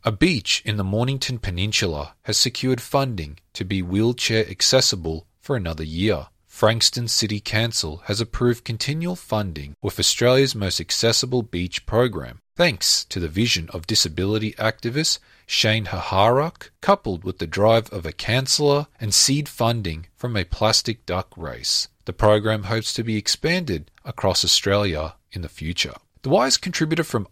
A beach in the Mornington Peninsula has secured funding to be wheelchair accessible for another year. Frankston City Council has approved continual funding with Australia's most accessible beach program, thanks to the vision of disability activist Shane Haharuk, coupled with the drive of a councillor and seed funding from a plastic duck race. The program hopes to be expanded across Australia in the future. The Wise contributor from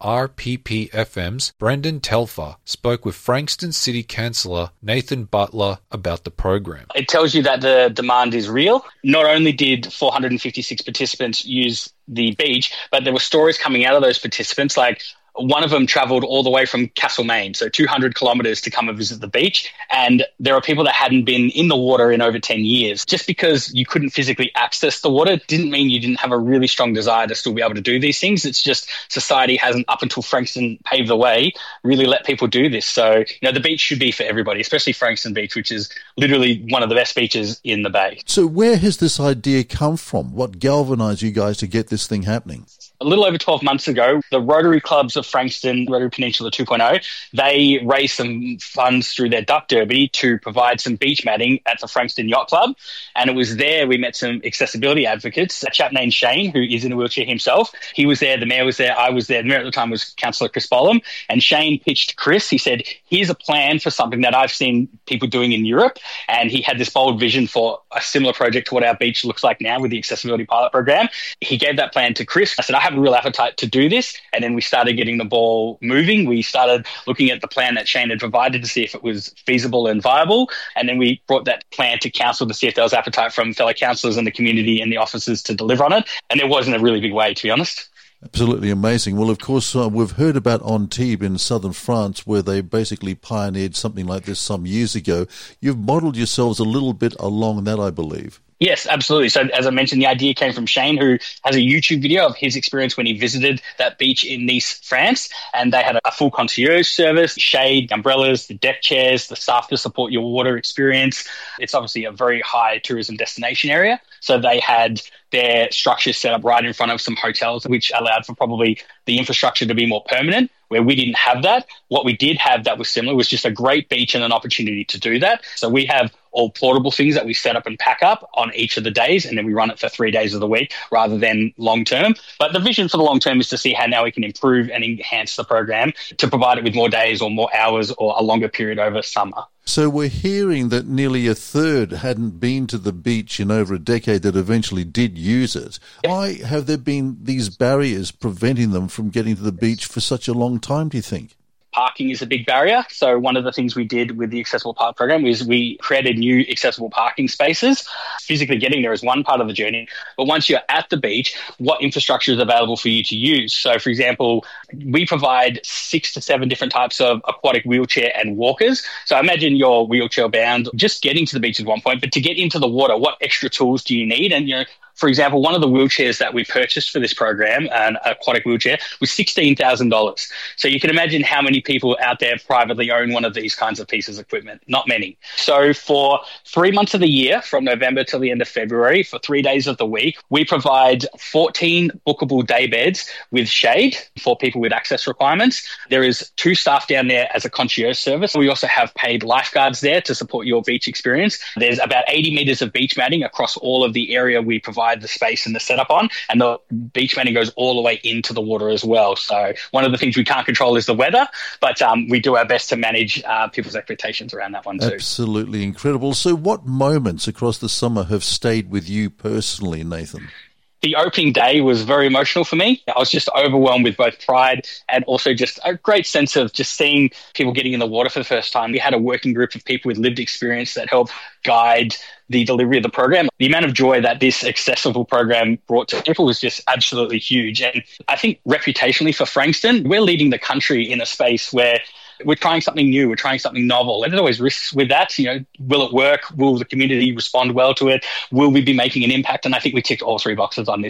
RPPFM's Brendan Telfer spoke with Frankston City Councillor Nathan Butler about the program. It tells you that the demand is real. Not only did 456 participants use the beach, but there were stories coming out of those participants like one of them travelled all the way from Castlemaine, so 200 kilometres to come and visit the beach. And there are people that hadn't been in the water in over 10 years. Just because you couldn't physically access the water didn't mean you didn't have a really strong desire to still be able to do these things. It's just society hasn't, up until Frankston paved the way, really let people do this. So, the beach should be for everybody, especially Frankston Beach, which is literally one of the best beaches in the bay. So where has this idea come from? What galvanised you guys to get this thing happening? A little over 12 months ago, the Rotary Clubs of Frankston, Rotary Peninsula 2.0, they raised some funds through their Duck Derby to provide some beach matting at the Frankston Yacht Club. And it was there we met some accessibility advocates, a chap named Shane, who is in a wheelchair himself. He was there, the mayor was there, I was there. The mayor at the time was Councillor Chris Bolam. And Shane pitched Chris. He said, here's a plan for something that I've seen people doing in Europe. And he had this bold vision for a similar project to what our beach looks like now with the Accessibility Pilot Program. He gave that plan to Chris. I said, I have a real appetite to do this. And then we started getting the ball moving. We started looking at the plan that Shane had provided to see if it was feasible and viable. And then we brought that plan to council to see if there was appetite from fellow councillors in the community and the officers to deliver on it. And there was in a really big way, to be honest. Absolutely amazing. Well, of course, we've heard about Antibes in southern France, where they basically pioneered something like this some years ago. You've modelled yourselves a little bit along that, I believe. Yes, absolutely. So as I mentioned, the idea came from Shane, who has a YouTube video of his experience when he visited that beach in Nice, France. And they had a full concierge service, shade, umbrellas, the deck chairs, the staff to support your water experience. It's obviously a very high tourism destination area. So they had their structure set up right in front of some hotels, which allowed for probably the infrastructure to be more permanent, where we didn't have that. What we did have that was similar was just a great beach and an opportunity to do that. So we have all portable things that we set up and pack up on each of the days, and then we run it for 3 days of the week rather than long term. But the vision for the long term is to see how now we can improve and enhance the program to provide it with more days or more hours or a longer period over summer. So we're hearing that nearly a third hadn't been to the beach in over a decade that eventually did use it. Yep. Why have there been these barriers preventing them from getting to the beach for such a long time, do you think? Parking is a big barrier. So one of the things we did with the Accessible Park program is we created new accessible parking spaces. Physically getting there is one part of the journey. But once you're at the beach, what infrastructure is available for you to use? So, for example, we provide 6 to 7 different types of aquatic wheelchair and walkers. So imagine you're wheelchair bound. Just getting to the beach is one point, but to get into the water, what extra tools do you need? And, for example, one of the wheelchairs that we purchased for this program, an aquatic wheelchair, was $16,000. So you can imagine how many people out there privately own one of these kinds of pieces of equipment. Not many. So for 3 months of the year, from November till the end of February, for 3 days of the week, we provide 14 bookable day beds with shade for people with access requirements. There is 2 staff down there as a concierge service. We also have paid lifeguards there to support your beach experience. There's about 80 metres of beach matting across all of the area we provide the space and the setup on, and the beach matting goes all the way into the water as well. So one of the things we can't control is the weather, but we do our best to manage people's expectations around that one too. Absolutely incredible. So what moments across the summer have stayed with you personally, Nathan? The opening day was very emotional for me. I was just overwhelmed with both pride and also just a great sense of just seeing people getting in the water for the first time. We had a working group of people with lived experience that helped guide the delivery of the program. The amount of joy that this accessible program brought to people was just absolutely huge. And I think reputationally for Frankston, we're leading the country in a space where we're trying something new, we're trying something novel. And there's always risks with that. Will it work? Will the community respond well to it? Will we be making an impact? And I think we ticked all 3 boxes on this one.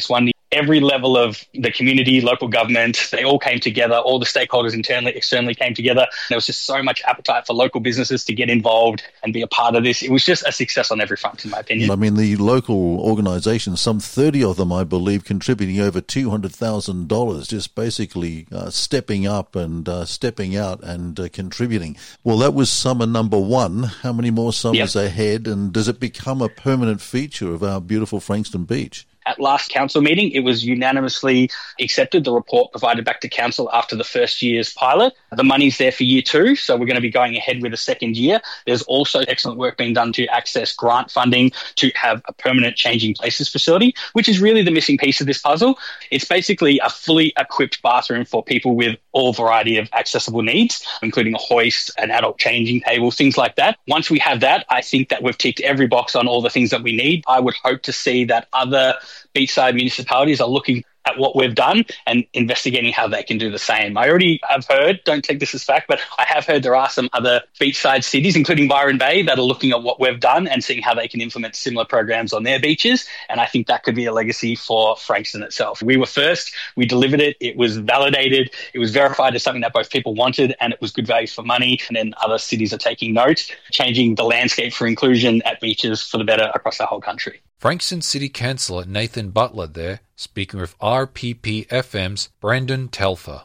every level of the community, local government, they all came together. All the stakeholders internally, externally came together. There was just so much appetite for local businesses to get involved and be a part of this. It was just a success on every front, in my opinion. I mean, the local organisations, some 30 of them, I believe, contributing over $200,000, just basically stepping up and stepping out and contributing. Well, that was summer number 1. How many more summers ahead? And does it become a permanent feature of our beautiful Frankston Beach? At last council meeting, it was unanimously accepted, the report provided back to council after the first year's pilot. The money's there for year 2, so we're going to be going ahead with the second year. There's also excellent work being done to access grant funding to have a permanent changing places facility, which is really the missing piece of this puzzle. It's basically a fully equipped bathroom for people with all variety of accessible needs, including a hoist, an adult changing table, things like that. Once we have that, I think that we've ticked every box on all the things that we need. I would hope to see that other beachside municipalities are looking at what we've done and investigating how they can do the same. I already have heard, don't take this as fact, but I have heard there are some other beachside cities, including Byron Bay, that are looking at what we've done and seeing how they can implement similar programs on their beaches. And I think that could be a legacy for Frankston itself. We were first, we delivered it, it was validated, it was verified as something that both people wanted, and it was good value for money. And then other cities are taking note, changing the landscape for inclusion at beaches for the better across the whole country. Frankston City Councillor Nathan Butler there, speaking with RPP FM's Brandon Telfer.